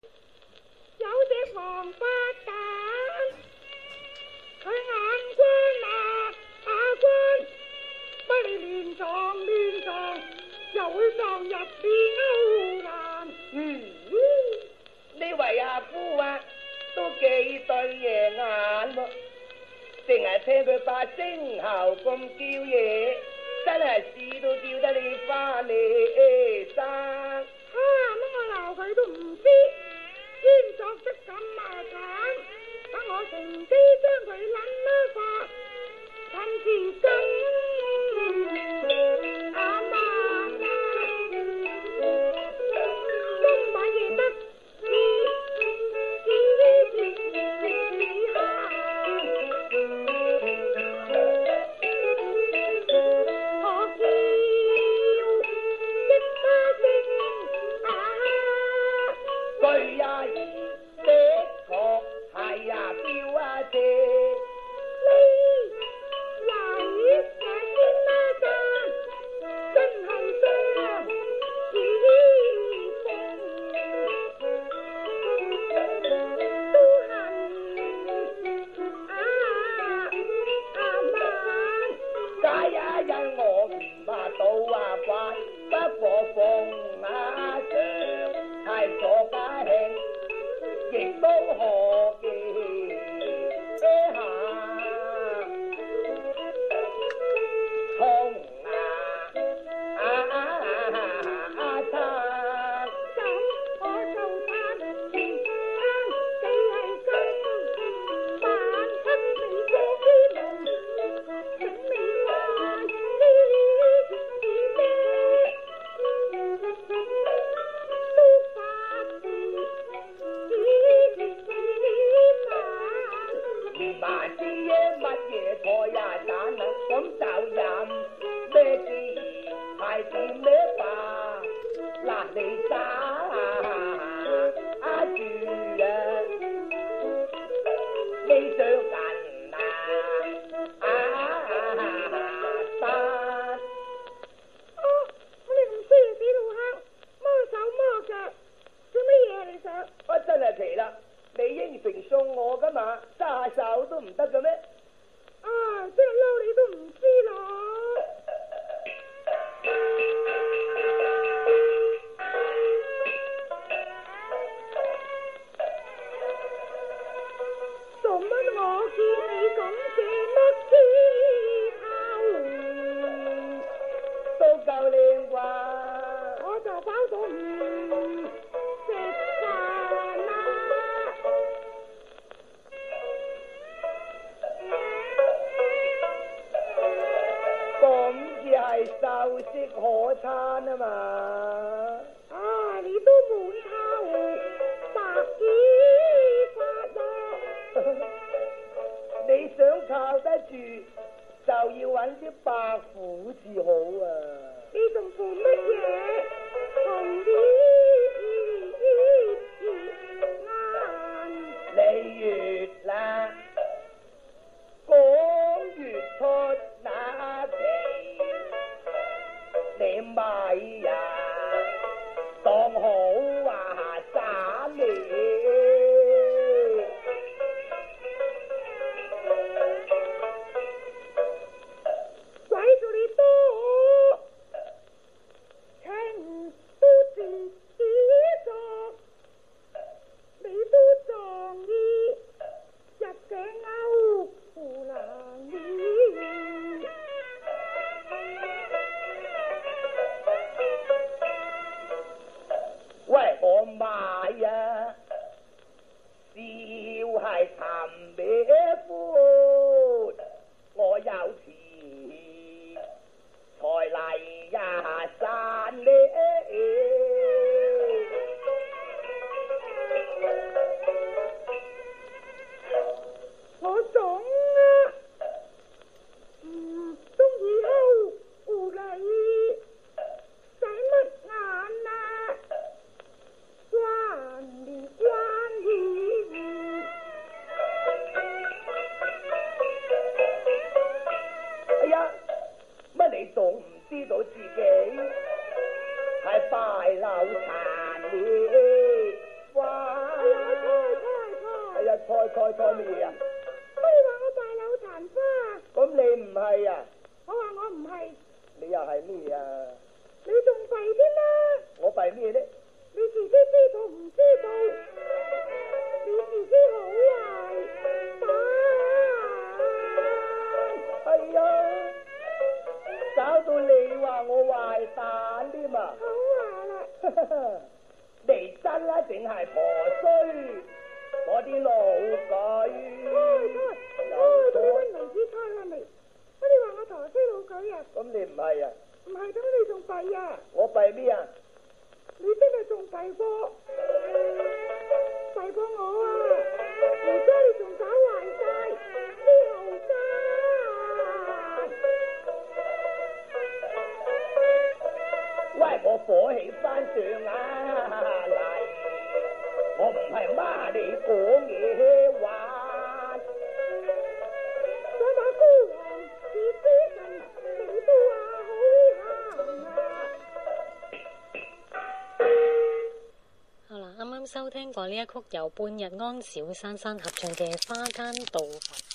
有隻王八蛋，佢眼光官，不理亂撞，又會撞入邊勾欄。 呢位阿夫啊，都幾對嘢眼喎，淨係聽佢把聲喉咁叫嘢，真係試都叫得你翻嚟生。 乜我鬧佢都唔知，先作得咁麻煩，等我乘機將佢撚啦發，趁時跟阿媽中晚夜得我錯咩嘢啊？ 你話我大柳殘花， 咁你唔係啊？ 我話我唔係， 你又係咩啊？ 你仲弊添啦！ 我弊咩咧？ 你自己知道唔知道？你自己好壞蛋！ 哎呀，搞到你話我壞蛋添啊！ 好話啦， 你真啦定係婆衰？攞啲老舉， 開到温妮子猜下未？我哋話我陀衰老舉啊！ 咁你唔係啊？ 唔係咁你仲弊啊！ 我弊咩啊？ 你真係仲弊過我啊！而家你仲搞壞晒啲後生。 喂，我火起翻上啊嚟！我唔係罵你講嘢玩。 想打孤王是非神，你都話好行啊！ 好啦，啱啱收聽過呢一曲由半日安小珊珊合唱嘅《花間道房》。